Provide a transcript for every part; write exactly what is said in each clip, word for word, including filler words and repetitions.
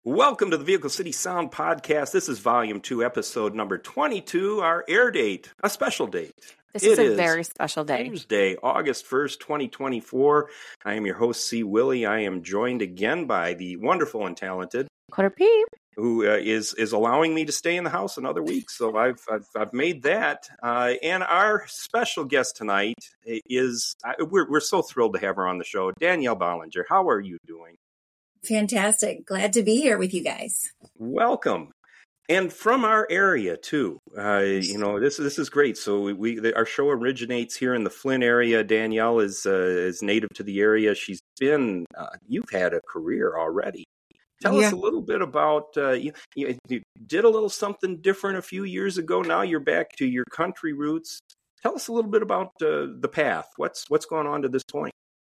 Welcome to the Vehicle City Sound Podcast. This is Volume two, Episode number twenty-two, our air date, a special date. This it is a is very special day. Tuesday, August first, twenty twenty-four. I am your host, C. Willie. I am joined again by the wonderful and talented Quarter Peep, who uh, is is allowing me to stay in the house another week. So I've I've, I've made that. Uh, and our special guest tonight is uh, we're we're so thrilled to have her on the show, Danielle Bollinger. How are you doing? Fantastic. Glad to be here with you guys. Welcome. And from our area, too. Uh, you know, this, this is great. So we, we our show originates here in the Flint area. Danielle is uh, is native to the area. She's been, uh, you've had a career already. Tell Yeah. us a little bit about, uh, you, you, you did a little something different a few years ago. Now you're back to your country roots. Tell us a little bit about uh, the path. What's what's going on to this point?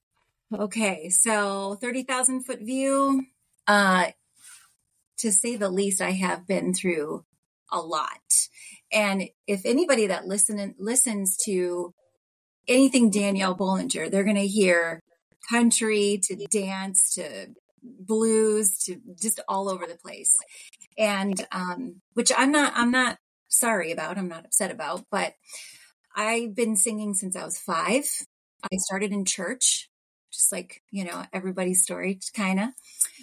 Okay, so thirty thousand foot view. Uh, to say the least, I have been through a lot. And if anybody that listen, listens to anything Danielle Bollinger, they're going to hear country to dance to blues to just all over the place. And um, which I'm not, I'm not sorry about, I'm not upset about, but I've been singing since I was five. I started in church. Just like, you know, everybody's story, kind of.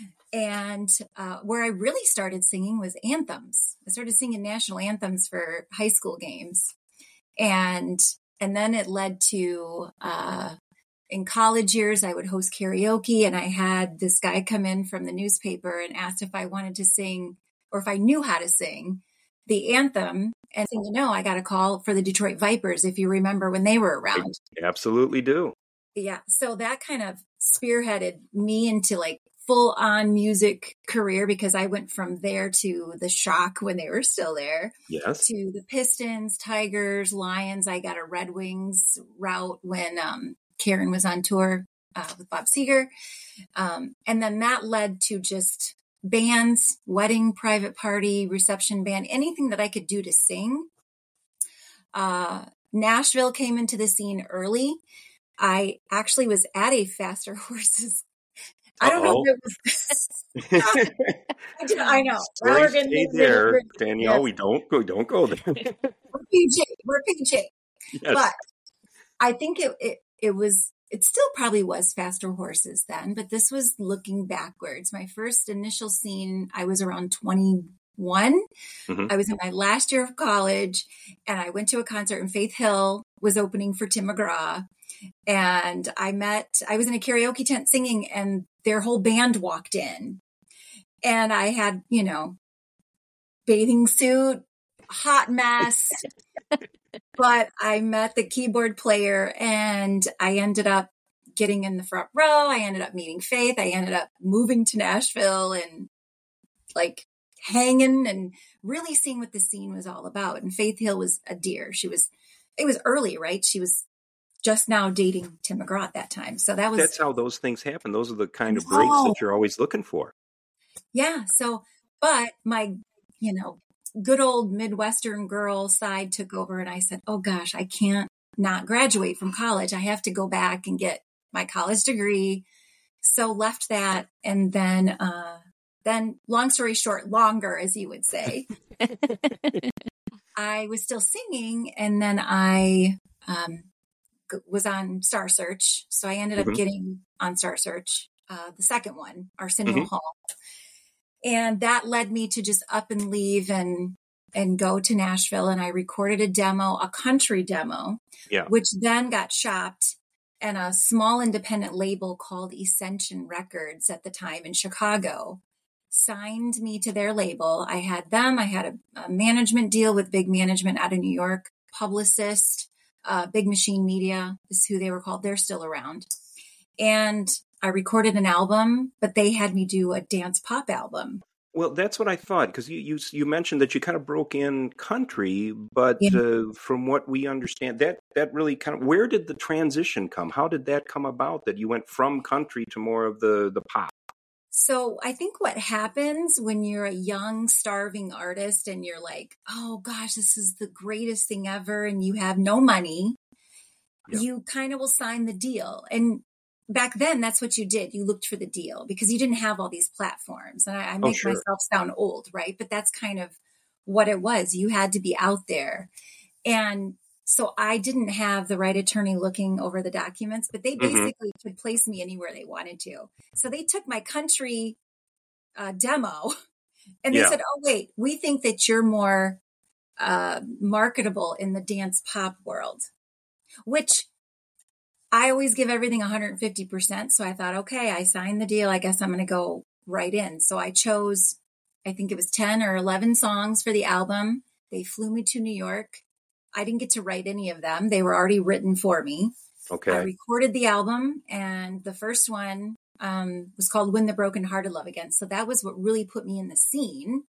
And uh, where I really started singing was anthems. I started singing national anthems for high school games. And and then it led to, uh, in college years, I would host karaoke. And I had this guy come in from the newspaper and asked if I wanted to sing or if I knew how to sing the anthem. And, you know, I got a call for the Detroit Vipers, if you remember when they were around. I absolutely do. Yeah. So that kind of spearheaded me into like full on music career because I went from there to the Shock when they were still there. Yes. To the Pistons, Tigers, Lions. I got a Red Wings route when um, Karen was on tour uh, with Bob Seger. Um, and then that led to just bands, wedding, private party, reception band, anything that I could do to sing. Uh, Nashville came into the scene early. I actually was at a Faster Horses. I don't Uh-oh. know if it was. I, do- I know. Sorry, We're stay gonna- there, we're- Danielle. yes. We don't go. Don't go there. We're P J. We're P J. Yes. But I think it, it it was. It still probably was Faster Horses then, but this was looking backwards. My first initial scene, I was around twenty-one. Mhm. I was in my last year of college, and I went to a concert, and Faith Hill was opening for Tim McGraw. And I met, I was in a karaoke tent singing and their whole band walked in and I had, you know, bathing suit, hot mess, but I met the keyboard player and I ended up getting in the front row. I ended up meeting Faith. I ended up moving to Nashville and like hanging and really seeing what the scene was all about. And Faith Hill was a dear. She was, it was early, right? She was just now dating Tim McGraw at that time. So that was... That's how those things happen. Those are the kind of Oh. breaks that you're always looking for. Yeah. So, but my, you know, good old Midwestern girl side took over and I said, oh gosh, I can't not graduate from college. I have to go back and get my college degree. So left that. And then, uh, then long story short, longer, as you would say, I was still singing and then I, um, was on Star Search. So I ended up Mhm. getting on Star Search, uh, the second one, Arsenio Mhm. Hall. And that led me to just up and leave and, and go to Nashville. And I recorded a demo, a country demo, Yeah. which then got shopped and a small independent label called Ascension Records at the time in Chicago signed me to their label. I had them. I had a, a management deal with Big Management out of New York, publicist. Uh, Big Machine Media is who they were called. They're still around. And I recorded an album, but they had me do a dance pop album. Well, that's what I thought, because you, you you mentioned that you kind of broke in country, but Yeah. uh, from what we understand, that that really kind of, where did the transition come? How did that come about, that you went from country to more of the, the pop? So I think what happens when you're a young, starving artist and you're like, oh gosh, this is the greatest thing ever, and you have no money, Yeah. you kind of will sign the deal. And back then, that's what you did. You looked for the deal because you didn't have all these platforms. And I, I Oh, make sure. myself sound old, right? But that's kind of what it was. You had to be out there. And so I didn't have the right attorney looking over the documents, but they Mm-hmm. basically could place me anywhere they wanted to. So they took my country uh, demo and they Yeah. said, oh, wait, we think that you're more uh, marketable in the dance pop world, which I always give everything one hundred fifty percent. So I thought, okay, I signed the deal. I guess I'm going to go right in. So I chose, I think it was ten or eleven songs for the album. They flew me to New York. I didn't get to write any of them. They were already written for me. Okay. I recorded the album, and the first one um, was called When the Broken Hearted Love Again. So that was what really put me in the scene.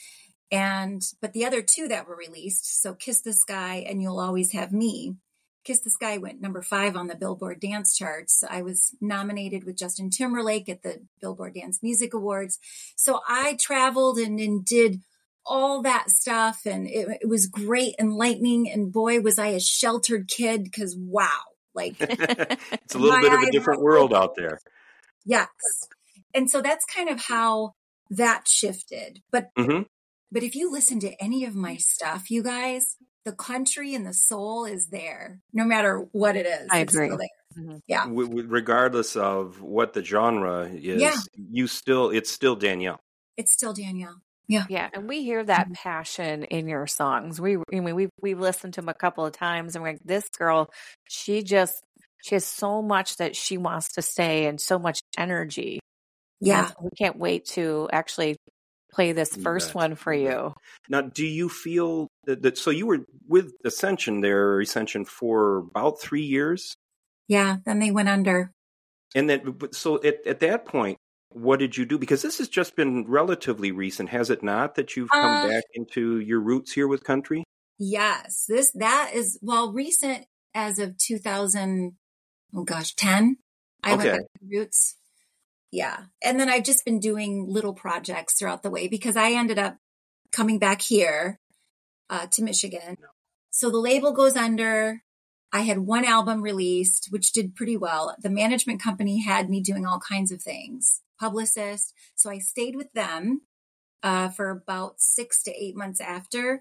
And, but the other two that were released, so Kiss the Sky and You'll Always Have Me. Kiss the Sky went number five on the Billboard Dance Charts. I was nominated with Justin Timberlake at the Billboard Dance Music Awards. So I traveled and, and did all that stuff, and it, it was great, enlightening. And boy, was I a sheltered kid, because wow, like it's a little bit of a different world out there. Yes. And so that's kind of how that shifted. But Mm-hmm. but if you listen to any of my stuff, you guys, the country and the soul is there, no matter what it is. I It's agree. still there. Mhm. Yeah. W- w- regardless of what the genre is, Yeah. you still it's still Danielle. It's still Danielle. Yeah. Yeah, and we hear that passion in your songs. We, I mean, we've we've listened to them a couple of times, and we're like, this girl, she just she has so much that she wants to say, and so much energy. Yeah. And we can't wait to actually play this You first bet. one for You bet. you. Now, do you feel that, that so you were with Ascension there, Ascension for about three years, Yeah. Then they went under. and then but- so at at that point, what did you do? Because this has just been relatively recent, has it not? That you've come Uh, back into your roots here with country. Yes. This, that is, well, recent as of two thousand, oh gosh, ten. I Okay. went back to roots. Yeah. And then I've just been doing little projects throughout the way because I ended up coming back here uh, to Michigan. So the label goes under. I had one album released, which did pretty well. The management company had me doing all kinds of things, publicist. So I stayed with them uh, for about six to eight months after.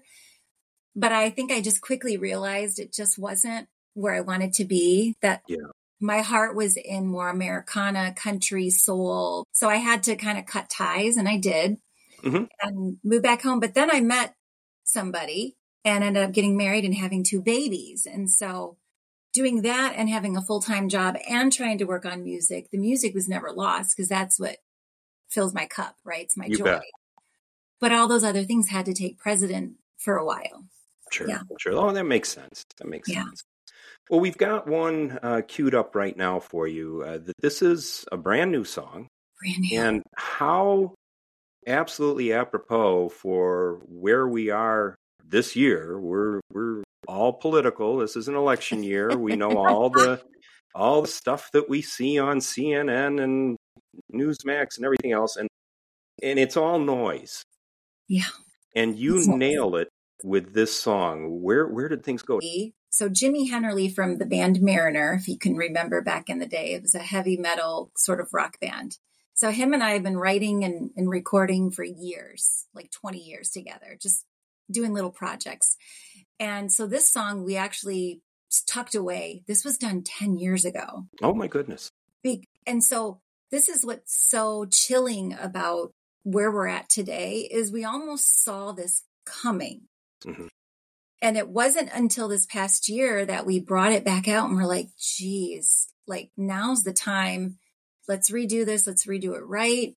But I think I just quickly realized it just wasn't where I wanted to be, that Yeah. my heart was in more Americana, country, soul. So I had to kind of cut ties, and I did, Mhm. and move back home. But then I met somebody and ended up getting married and having two babies. And so doing that and having a full-time job and trying to work on music, the music was never lost because that's what fills my cup, right? It's my You joy. bet. But all those other things had to take precedent for a while. Sure, Yeah. sure. Oh, that makes sense. That makes Yeah. sense. Well, we've got one uh, queued up right now for you. Uh, that this is a brand new song, Brand new. and how absolutely apropos for where we are this year. We're we're all political. This is an election year. We know all the all the stuff that we see on C N N and Newsmax and everything else, and and it's all noise. Yeah. And you It's noise. nail it with this song. Where where did things go? So Jimmy Hennerly from the band Mariner, if you can remember back in the day, it was a heavy metal sort of rock band. So him and I have been writing and, and recording for years, like twenty years together, just doing little projects. And so this song we actually tucked away. This was done ten years ago. Oh my goodness. Be- And so this is what's so chilling about where we're at today is we almost saw this coming. Mhm. And it wasn't until this past year that we brought it back out and we're like, geez, like now's the time. Let's redo this. Let's redo it right.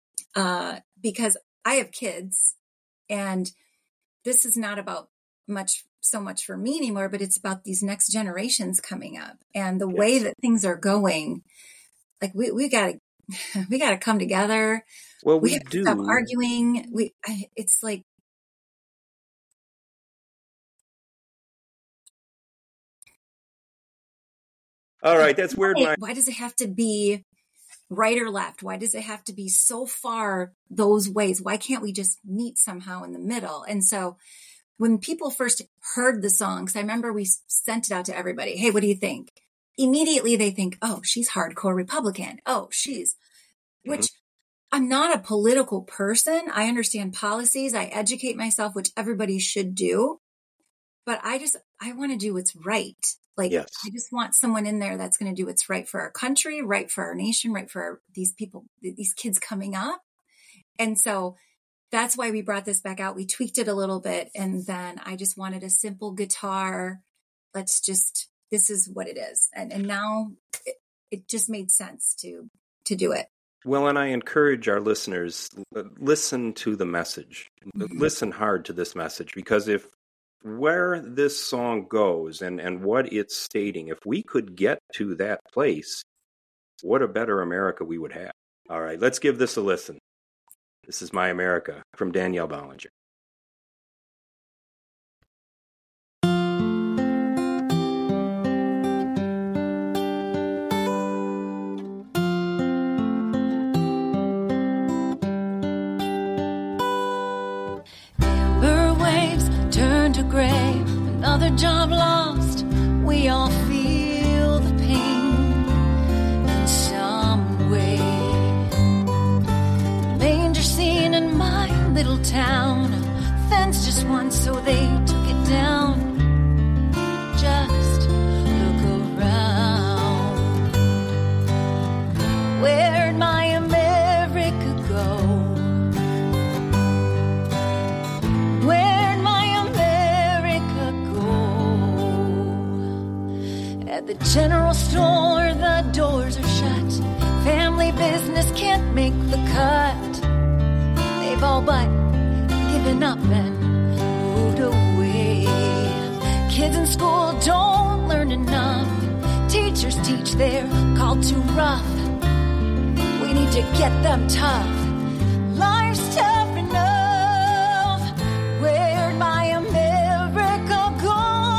Uh, because I have kids and this is not about much, so much for me anymore, but it's about these next generations coming up and the way Yes. that things are going. Like we, we gotta, we gotta come together. Well, We we have to do. stop arguing. We, I, it's like, All right, that's weird. why, My why does it have to be right or left? Why does it have to be so far those ways? Why can't we just meet somehow in the middle? And so when people first heard the song, because I remember we sent it out to everybody. Hey, what do you think? immediately they think, oh, she's hardcore Republican. Oh, she's, which mm-hmm. I'm not a political person. I understand policies. I educate myself, which everybody should do. But I just, I want to do what's right. Like, yes. I just want someone in there that's going to do what's right for our country, right for our nation, right for our, these people, these kids coming up. And so that's why we brought this back out. We tweaked it a little bit. And then I just wanted a simple guitar. Let's just, this is what it is. And and now it, it just made sense to, to do it. Well, and I encourage our listeners, listen to the message, mm-hmm. listen hard to this message, because if where this song goes and, and what it's stating, if we could get to that place, what a better America we would have. All right, let's give this a listen. This is My America from Danielle Bollinger. Gray, another job lost. We all feel the pain in some way. The manger scene in my little town, fence just once, so they took it down. Just look around. Where'd my America go? At the general store, the doors are shut. Family business can't make the cut. They've all but given up and moved away. Kids in school don't learn enough. Teachers teach they're called too rough. We need to get them tough. Life's tough enough. Where'd my America go?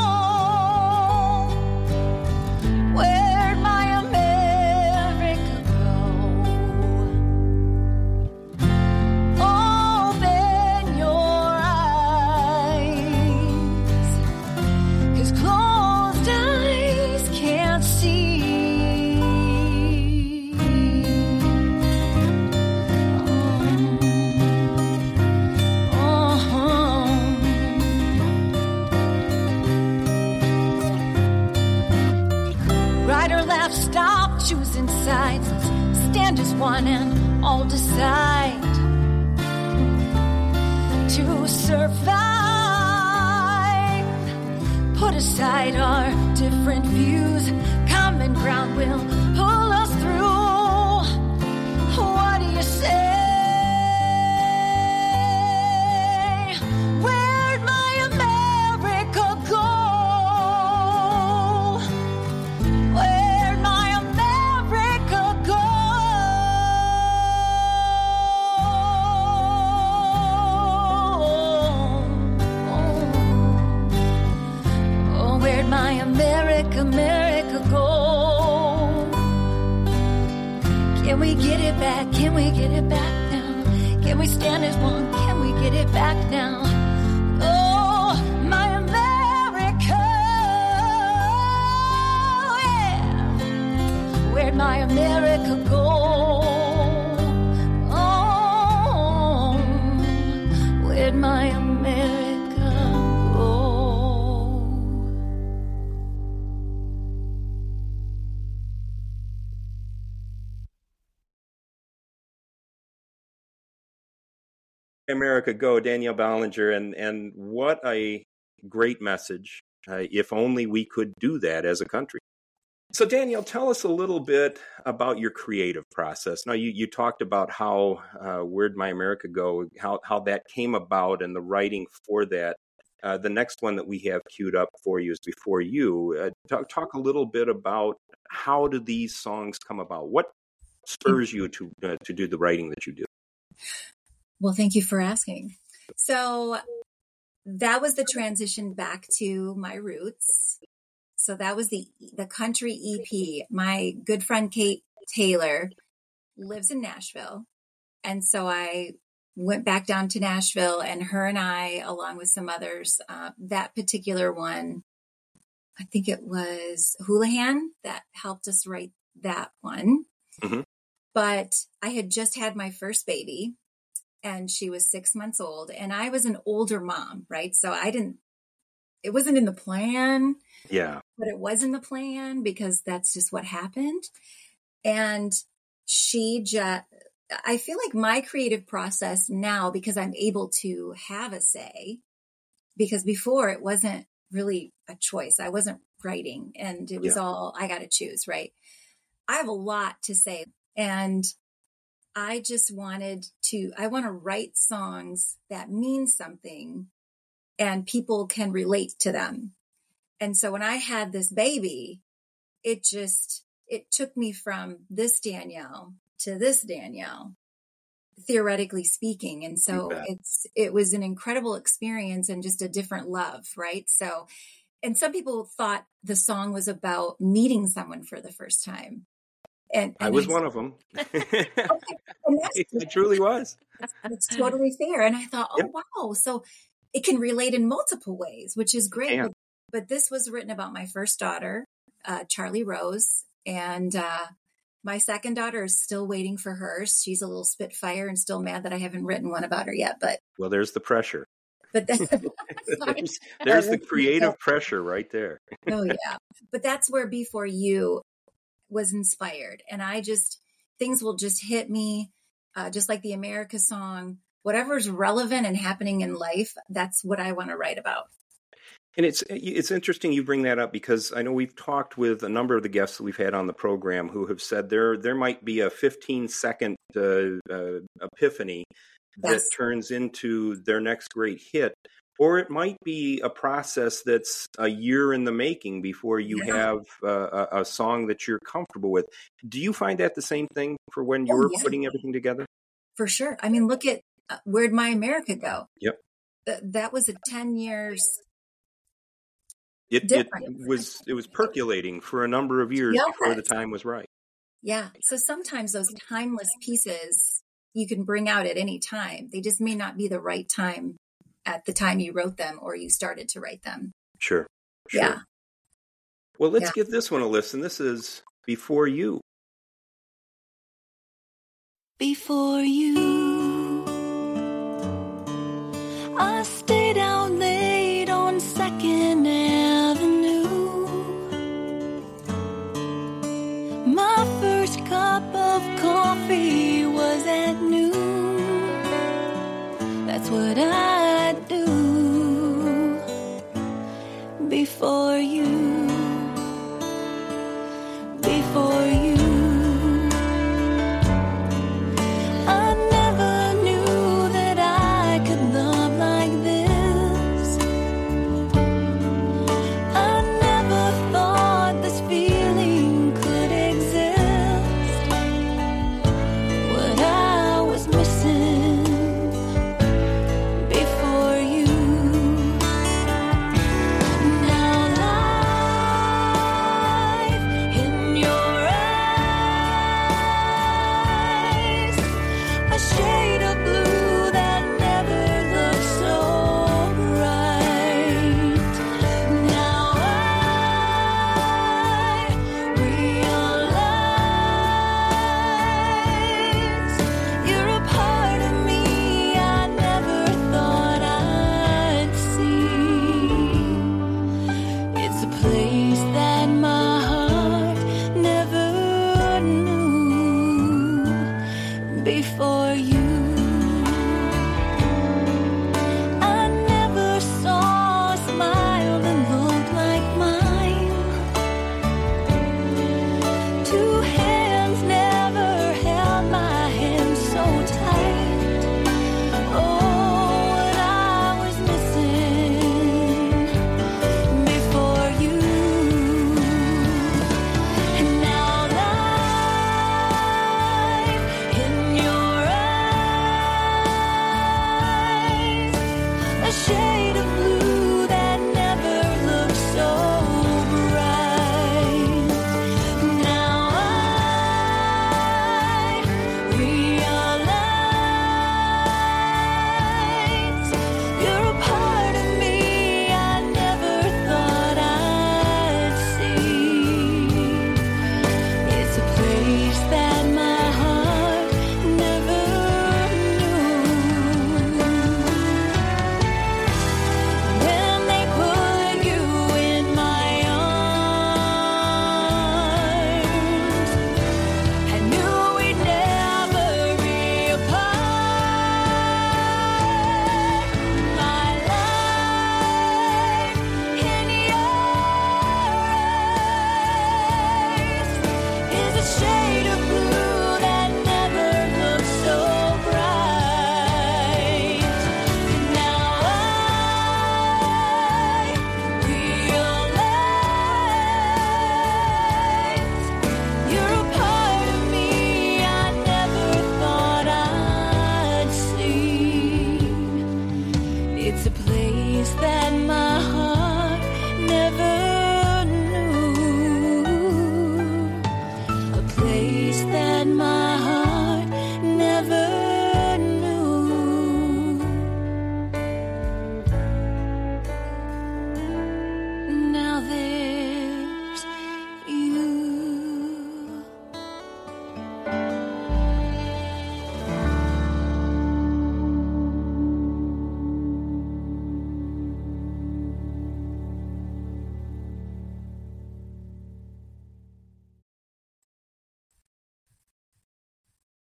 Where'd my America go? Open your eyes, 'cause closed eyes can't see. Oh, oh. Right or left, stop choosing sides. Let's stand as one and all decide to survive. Put aside our different views. Common ground will pull us through. What do you say? Where'd my America go? Where'd my America go? Oh, where'd my America, America go? Can we get it back? Can we get it back now? Can we stand as one? Can we get it back now? Oh, my America, yeah. Where'd my America go? Oh, where'd my America go? America Go, Danielle Bollinger, and and what a great message. Uh, if only we could do that as a country. So Danielle, tell us a little bit about your creative process. Now, you, you talked about how uh, Where'd My America Go, how, how that came about and the writing for that. Uh, the next one that we have queued up for you is Before You. Uh, talk, talk a little bit about how do these songs come about? What spurs you to uh, to do the writing that you do? Well, thank you for asking. So that was the transition back to my roots. So that was the the country E P. My good friend Kate Taylor lives in Nashville. And so I went back down to Nashville, and her and I, along with some others, uh, that particular one I think it was Houlihan that helped us write that one. Mm-hmm. But I had just had my first baby and she was six months old and I was an older mom, right? So I didn't, it wasn't in the plan. Yeah. But it was in the plan because that's just what happened. And she just, I feel like my creative process now, because I'm able to have a say, because before it wasn't really a choice. I wasn't writing and it was Yeah. all, I got to choose, right? I have a lot to say. And I just wanted to, I want to write songs that mean something and people can relate to them. And so when I had this baby, it just, it took me from this Danielle to this Danielle, theoretically speaking. And so it's, it was an incredible experience and just a different love, right? So, and some people thought the song was about meeting someone for the first time. And, and I was I, one of them. okay, and that's, I truly was. that's totally fair. And I thought, oh, Yep. wow. So it can relate in multiple ways, which is great. Yeah. But, but this was written about my first daughter, uh, Charlie Rose. And uh, my second daughter is still waiting for hers. She's a little Spitfire and still mad that I haven't written one about her yet. But Well, there's the pressure. but that's, there's, there's the creative pressure right there. oh yeah. But that's where Before You was inspired. And I just, things will just hit me, uh, just like the America song, whatever's relevant and happening in life. That's what I want to write about. And it's it's interesting you bring that up because I know we've talked with a number of the guests that we've had on the program who have said there there might be a fifteen second uh, uh, epiphany that Yes. turns into their next great hit, or it might be a process that's a year in the making before you Yeah. have uh, a, a song that you're comfortable with. Do you find that the same thing for when Oh, you're yeah. putting everything together? For sure. I mean, look at uh, Where'd My America Go? Yep. Th- that was a ten years. It, it Different. was it was percolating for a number of years Yes. before the time was right. Yeah. So sometimes those timeless pieces you can bring out at any time. They just may not be the right time at the time you wrote them or you started to write them. Sure. Sure. Yeah. Well, let's Yeah. give this one a listen. This is Before You. Before you, I stayed out late on Second Avenue. My first cup of coffee was at noon. That's what I do. Before you, before you. I never knew that I could love like this. I never thought this feeling could exist. What I was missing before you. Now life in your eyes, a shade of blue that never looked so bright. Now I realize you're a part of me I never thought I'd see. It's a place that my heart never knew before you.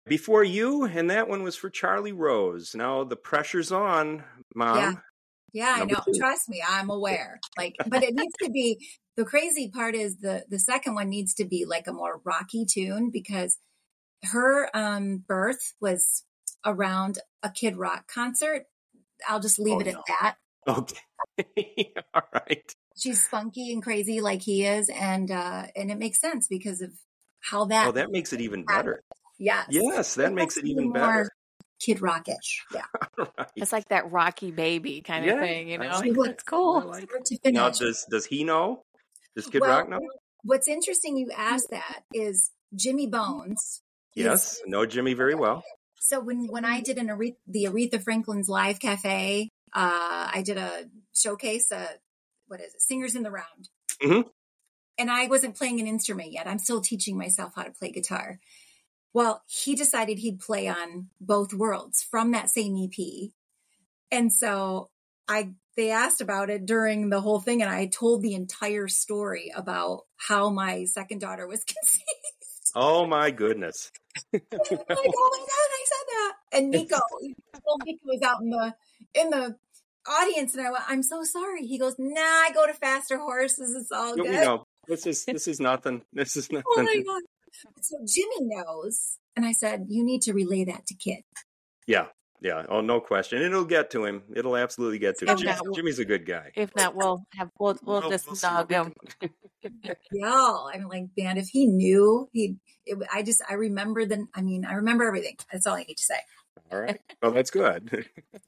before you, and that one was for Charlie Rose. Now the pressure's on, Mom. Yeah. Yeah, I Number know. two. Trust me, I'm aware. Like, but it needs to be, the crazy part is the, the second one needs to be like a more rocky tune, because her um, birth was around a Kid Rock concert. I'll just leave Oh, it no. at that. Okay. All right. She's spunky and crazy like he is. And, uh, and it makes sense because of how that. Oh, that makes it even better. Yes. Yes, that makes has it to be even more better. Kid Rockish. Yeah. Right. It's like that Rocky Baby kind of Yeah, thing, you I know? like that. It's cool. I like Start to it. Now, finish. does does he know? Does Kid Well, Rock know? What's interesting you asked that is Jimmy Bones. is- Yes, know Jimmy very well. So when, when I did an Aretha, the Aretha Franklin's Live Cafe, uh, I did a showcase, uh, what is it? Singers in the Round. Mhm. And I wasn't playing an instrument yet. I'm still teaching myself how to play guitar. Well, he decided he'd play on both worlds from that same E P. And so I, they asked about it during the whole thing. And I told the entire story about how my second daughter was conceived. Oh my goodness. I'm like, oh my God, I said that. And Nico, well, Nico was out in the, in the audience. And I went, I'm so sorry. He goes, nah, I go to faster horses. It's all You good. know, this is this is nothing. This is nothing. Oh my God. So Jimmy knows. And I said, you need to relay that to Kid. Yeah, yeah. Oh, no question. And it'll get to him. It'll absolutely get to him. If Jimmy's, not, Jimmy's a good guy. If not, we'll have we'll we'll Well, just we'll see what snug we him. can- Y'all, I'm like, man, if he knew, he, it, I just, I remember the, I mean, I remember everything. That's all I need to say. All right. Well, that's good.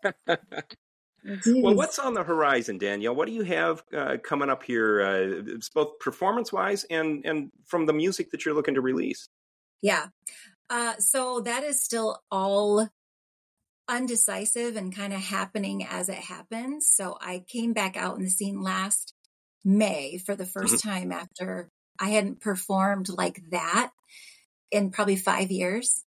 Well, what's on the horizon, Danielle? What do you have uh, coming up here, uh, it's both performance-wise and and from the music that you're looking to release? Yeah. Uh, so that is still all undecisive and kind of happening as it happens. So I came back out in the scene last May for the first time after I hadn't performed like that in probably five years.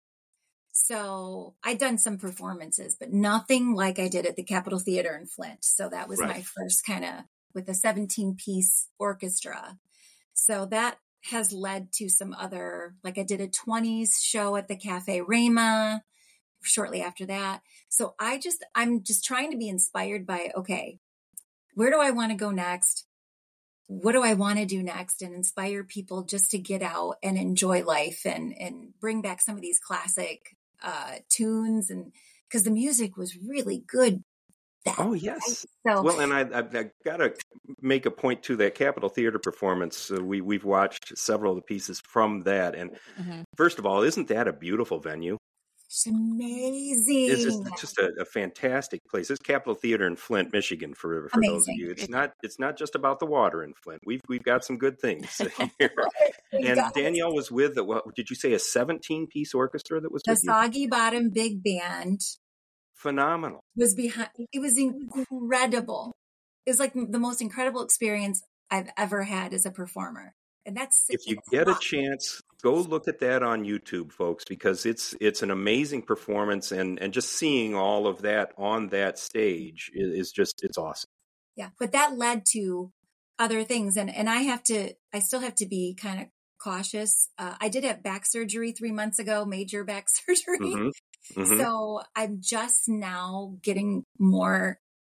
So I'd done some performances, but nothing like I did at the Capitol Theater in Flint. So that was Right. my first kind of with a seventeen piece orchestra. So that has led to some other, like I did a twenties show at the Cafe Rema shortly after that. So I just, I'm just trying to be inspired by, okay, where do I want to go next? What do I want to do next? And inspire people just to get out and enjoy life and, and bring back some of these classic uh, tunes. And because the music was really good. That Oh, yes. So, Well, and I, I've, I've got to make a point to that Capitol Theater performance. Uh, we, we've watched several of the pieces from that. And Mhm. first of all, isn't that a beautiful venue? it's amazing. It's just, it's just a, a fantastic place. It's Capitol Theater in Flint, Michigan. For, for those of Amazing. you, it's not it's not just about the water in Flint. We've we've got some good things here. We And got Danielle was with the, what did you say, a seventeen piece orchestra that was the with you? Soggy Bottom Big Band Phenomenal. was behind. It was incredible. It was like the most incredible experience I've ever had as a performer. And that's If you it's get a rough. chance, go look at that on YouTube, folks, because it's it's an amazing performance, and and just seeing all of that on that stage is, is just it's awesome. Yeah, but that led to other things, and and I have to, I still have to be kind of cautious. Uh, I did have back surgery three months ago, major back surgery. Mm-hmm. Mm-hmm. So I'm just now getting more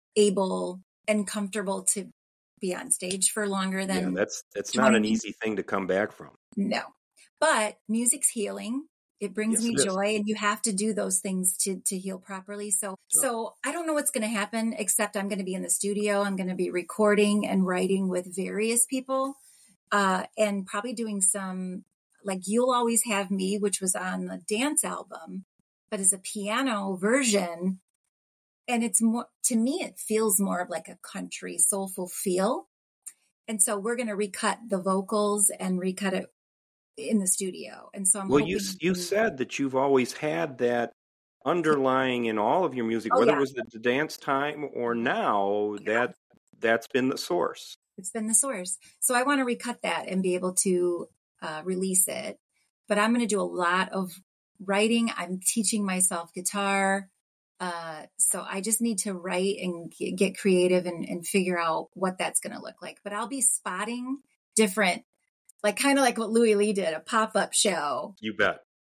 able and comfortable to be on stage for longer Yeah, than that's that's not an twenty easy thing to come back from. no. But music's healing. It brings Yes, me it is. joy, and you have to do those things to to heal properly. So Yeah. so I don't know what's going to happen, except I'm going to be in the studio. I'm going to be recording and writing with various people, uh, and probably doing some like You'll Always Have Me, which was on the dance album, but as a piano version. And it's more, to me, it feels more of like a country soulful feel. And so we're going to recut the vocals and recut it in the studio. And so I'm Well, hoping you you said that you've always had that underlying in all of your music, Oh, whether yeah. it was the, the dance time or now, that that's been the source. it's been the source. So I want to recut that and be able to uh, release it. But I'm going to do a lot of writing. I'm teaching myself guitar. Uh, so I just need to write and g- get creative and, and figure out what that's going to look like. But I'll be spotting different, like kind of like what Louis Lee did, a pop-up show. You bet.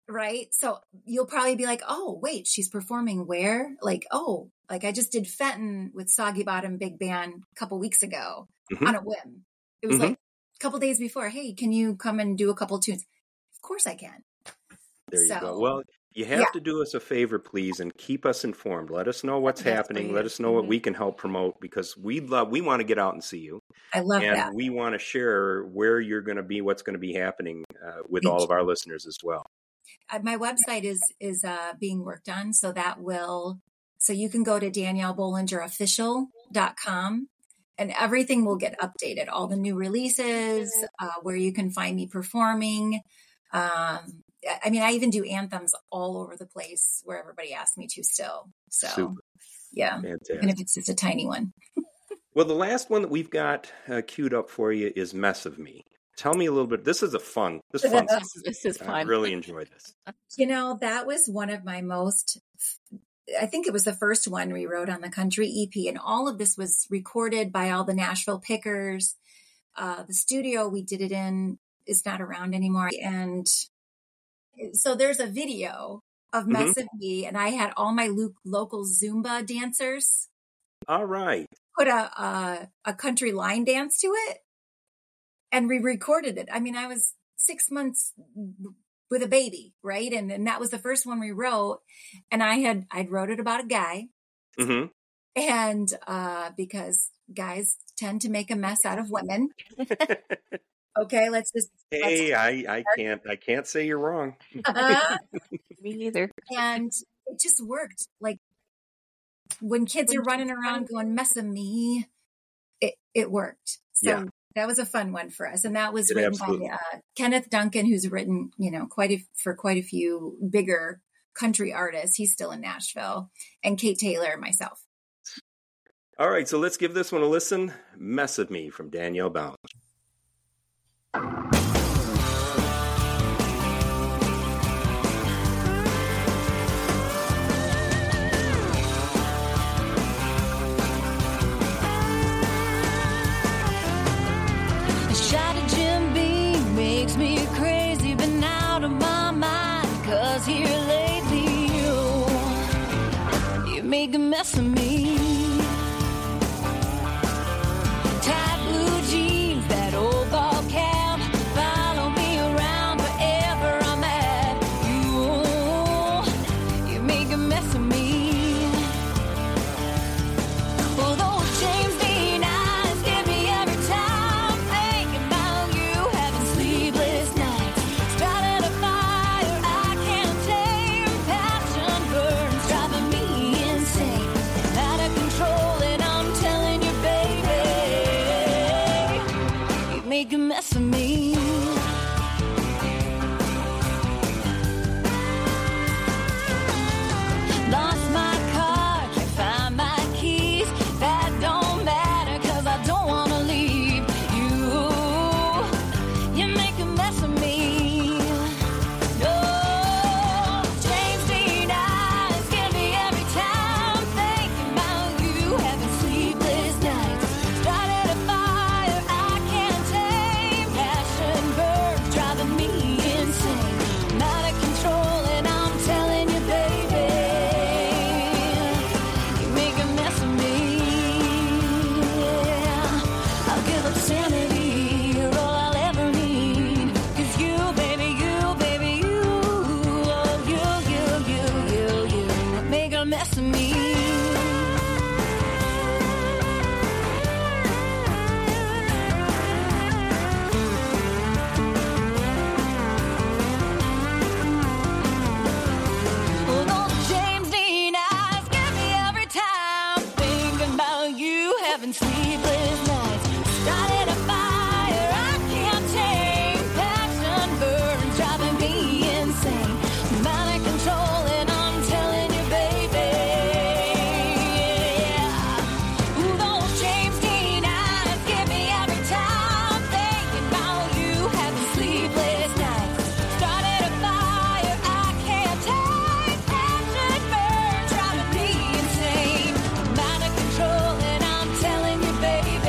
right? So you'll probably be like, oh, wait, she's performing where? Like, oh, like I just did Fenton with Soggy Bottom Big Band a couple weeks ago Mhm. on a whim. It was Mhm. like a couple days before. Hey, can you come and do a couple tunes? Of course I can. There you So, go. Well, you have yeah. to do us a favor, please, and keep us informed. Let us know what's Yes, happening. Let please. us know what Mhm. we can help promote, because we love, we want to get out and see you. I love And that. we want to share where you're going to be, what's going to be happening uh, with Me all too. of our listeners as well. Uh, My website is is uh, being worked on, so that will so you can go to Danielle Bollinger Official dot com, and everything will get updated. All the new releases, uh, where you can find me performing. Um, I- I mean, I even do anthems all over the place where everybody asks me to still. So Super. yeah, even if Fantastic. it's just a tiny one. Well, the last one that we've got uh, queued up for you is Mess of Me. Tell me a little bit. This is a fun, this is fun stuff. This, this is I fun. really enjoy this. You know, that was one of my most, I think it was the first one we wrote on the country E P. And all of this was recorded by all the Nashville pickers. Uh, the studio we did it in is not around anymore. And so there's a video of Mess of Me, and I had all my lo- local Zumba dancers All right. put a, a, a country line dance to it. And we recorded it. I mean, I was six months with a baby, right? And and that was the first one we wrote. And I had I'd wrote it about a guy, hmm and uh, because guys tend to make a mess out of women. Okay, let's just. Hey, I, I can't I can't say you're wrong. Let's, Me neither. and it just worked. Like when kids are running around going "mess of me," it it worked. So. Yeah. That was a fun one for us, and that was It written absolutely- by uh, Kenneth Duncan, who's written, you know, quite a, for quite a few bigger country artists. He's still in Nashville, and Kate Taylor and myself. All right, so let's give this one a listen. Mess of Me from Danielle Bollinger. A shot of Jim Beam makes me crazy, been out of my mind. Cause here lately you, you make a mess of me. Tight blue jeans, that old ball cap, follow me around wherever I'm at. You, you make a mess of me. Well, those James Dean eyes give me every time thinking about you, having sleepless nights. Started a fire I can't tame. Passion burns, driving me insane. Out of control, and I'm telling you, baby, you make a mess of me. Lost my car, can't find my keys. That don't matter, cause I don't wanna leave you. You make a mess of me. No, James Dean eyes get me every time thinking about you, having sleepless nights. Started a fire I can't tame. Passion burns, driving me insane. I'm out of control, and I'm telling you, baby, you make a mess of me. Yeah. I'll give up sanity, you're all I'll ever need. Cause you, baby, you, baby, you, oh, you, you, you, you, you make a mess of me. Well, those James Dean eyes get me every time thinking about you, having sleepless nights. Started a fire I can't tame. Passion burns, driving me insane. I'm out of control, and I'm telling you, baby. Yeah. Ooh, those James Dean eyes get me every time thinking about you, having sleepless nights. Started a fire I can't take. Passion burns, driving me insane. I'm out of control, and I'm telling you, baby,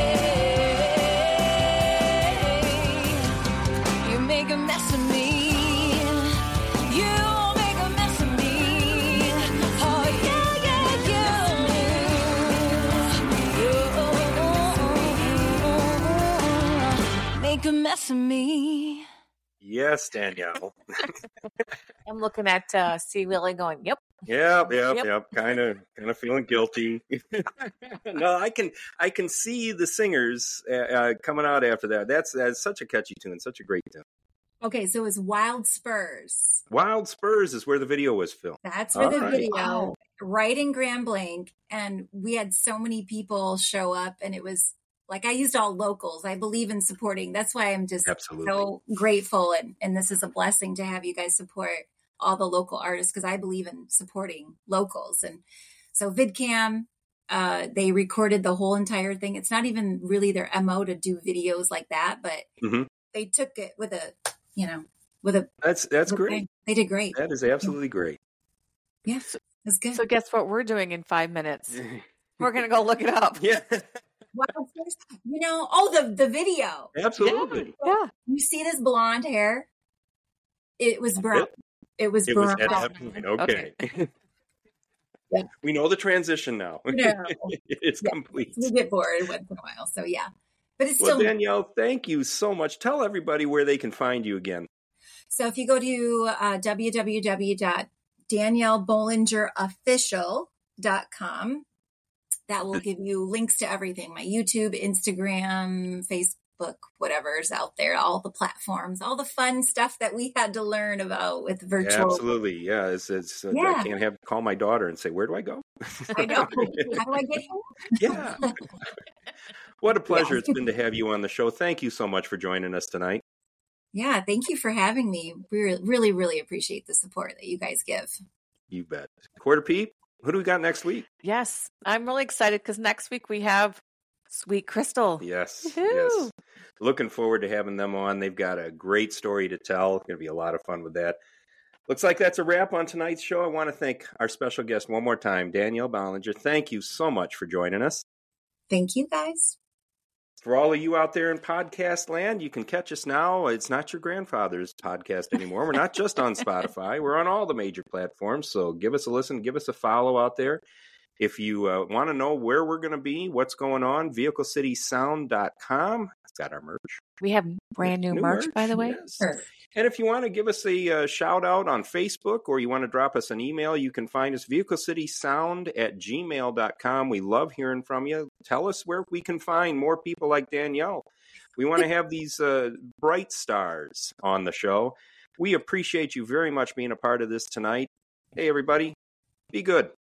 to me. Yes, Danielle. I'm looking at uh, C. Willie going, yep. Yep, yep, Yep. yep. Kind of, kind of feeling guilty. No, I can, I can see the singers uh, uh, coming out after that. That's that's such a catchy tune, such a great tune. Okay, so it was Wild Spurs. Wild Spurs is where the video was filmed. That's where All the right. video, Wow. right in Grand Blanc. And we had so many people show up, and it was like I used all locals. I believe in supporting. That's why I'm just Absolutely. so grateful. And, and this is a blessing to have you guys support all the local artists because I believe in supporting locals. And so VidCam, uh, they recorded the whole entire thing. It's not even really their M O to do videos like that, but Mhm. they took it with a, you know, with a, That's that's with a- great. They did great. That is absolutely great. Yeah, it's good. So guess what we're doing in five minutes? We're going to go look it up. Yeah, Wild Spurs, you know, oh, the, the video. absolutely. Yeah. You see this blonde hair? It was brown. It- It was It was brown. at that point. Okay. Yeah. We know the transition now. Yeah. It's Yeah. complete. We get bored once in a while. So, yeah. But it's Well, still. Danielle, thank you so much. Tell everybody where they can find you again. So, if you go to uh, w w w dot danielle bollinger official dot com, that will give you links to everything my YouTube, Instagram, Facebook, whatever's out there, all the platforms, all the fun stuff that we had to learn about with virtual. Absolutely. Yeah. It's, it's, uh, Yeah. I can't have call my daughter and say, where do I go? I know. How do I get here? Yeah. What a pleasure it's been to have you on the show. Thank you so much for joining us tonight. Yeah, thank you for having me. We re- really, really appreciate the support that you guys give. You bet. Quarter Peep, who do we got next week? Yes. I'm really excited because next week we have Sweet Crystal. Yes. Woohoo. Yes. Looking forward to having them on. They've got a great story to tell. It's going to be a lot of fun with that. Looks like that's a wrap on tonight's show. I want to thank our special guest one more time, Danielle Bollinger. Thank you so much for joining us. Thank you, guys. For all of you out there in podcast land, you can catch us now. It's not your grandfather's podcast anymore. We're not just on Spotify. We're on all the major platforms. So give us a listen. Give us a follow out there. If you uh, want to know where we're going to be, what's going on, vehicle city sound dot com. It's got our merch. We have brand new, merch, by the way. Yes. Sure. And if you want to give us a uh, shout out on Facebook or you want to drop us an email, you can find us vehicle city sound at gmail dot com. We love hearing from you. Tell us where we can find more people like Danielle. We want to have these uh, bright stars on the show. We appreciate you very much being a part of this tonight. Hey, everybody, be good.